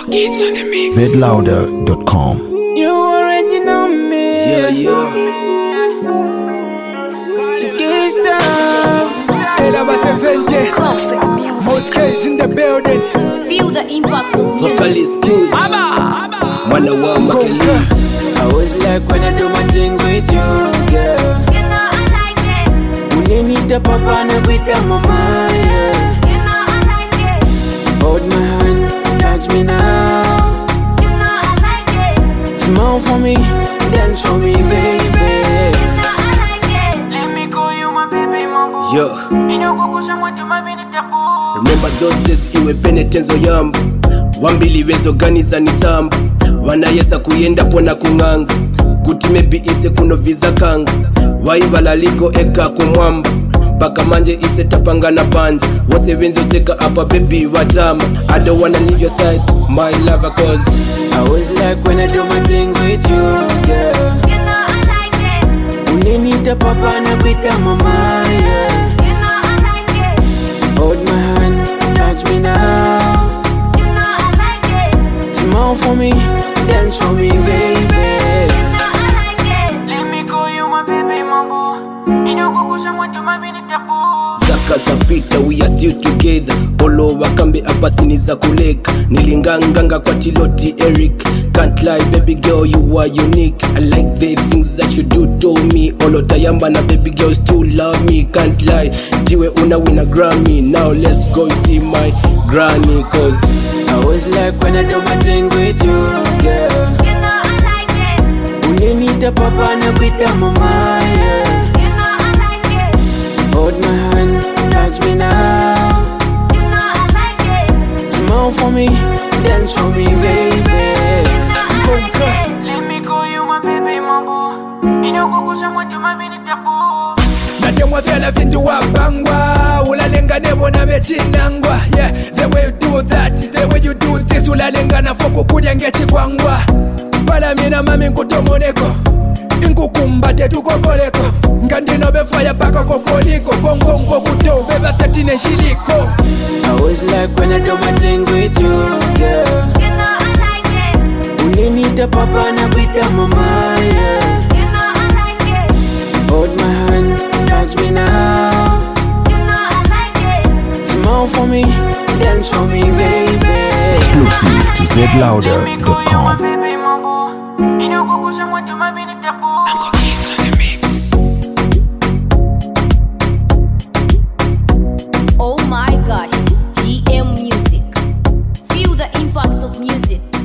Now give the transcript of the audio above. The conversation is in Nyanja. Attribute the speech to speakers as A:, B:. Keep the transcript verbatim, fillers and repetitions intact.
A: Kids on the mix.
B: zed louder dot com.
A: You already know me.
C: Yeah, yeah.
D: Ela va se vende.
E: Classic music.
D: Most cases in the building.
E: Feel the impact of music.
C: Vocalist King. Mana wa Makelis.
A: I always like when I do my things with you, girl.
E: You know I like it.
A: When you need the papa and with the mama, yeah.
E: You know I like it.
A: Hold my hand, touch me now.
E: You know I like it.
A: Smile for me, dance for me, baby.
E: You know I like it.
A: Let me call you my baby, my boo.
C: Yo. Remember those days iwe penetenzo yamba wambili wezoganiza nitamba wanayesa kuyenda pona kung'anga kuti maybe ise kuno visa kanga waivalaliko eka kumwamba paka manje ise tapangana panja wose wenzo seka apa baby wajama I don't wanna leave your side my lover cause
A: I always like when I do my things with you, girl.
E: You know I like it.
A: When you need the papa and with the mama, yeah.
E: You know I like it.
A: Hold my hand, touch me now.
E: You know I like it.
A: Smile for me, dance for me, baby.
E: You know I like it.
A: Let me call you my baby, my boo.
C: Zaka zapita we are still together. Olo wakambe abasini za kuleka. Nilinganganga kwa Tiloti Eric. Can't lie baby girl you are unique. I like the things that you do to me. Olo tayamba na baby girl still love me. Can't lie diwe una win a Grammy. Now let's go see my granny cause
A: I always like when I do my things with you, girl.
E: You know I like it.
A: When you need the papa and with the mama, yeah.
E: You know I like it.
A: Hold my hand, touch me now.
E: You know I like it.
A: Smile for me, dance for me, baby.
E: You know I like it.
A: Let me call you my baby, my boo. You know kukusha mwantu mami nitabu.
D: Natemwa vyala vindu wabangwa. Ulalenga nebo na mechinangwa. Yeah, the way you do that, the way you do this. Ulalenga na foku kudya ngechi kwangwa. Bala mina mami nkutomoneko. Inkukumbate tukokoleko. Ngandino befaya paka kokoliko. Kongongo kuto beba thirteen shiliko.
A: I always like when I do my things with you, girl.
E: You know I like it.
A: When you need the papa and with the mama, yeah.
E: You know I like it.
A: Hold my hand, touch me now.
E: You know I like it.
A: Smile for me, dance for me, baby.
B: Exclusive to zed louder dot com.
A: Uncle Kids on the mix.
E: Oh my gosh, it's G M Music. Feel the impact of music.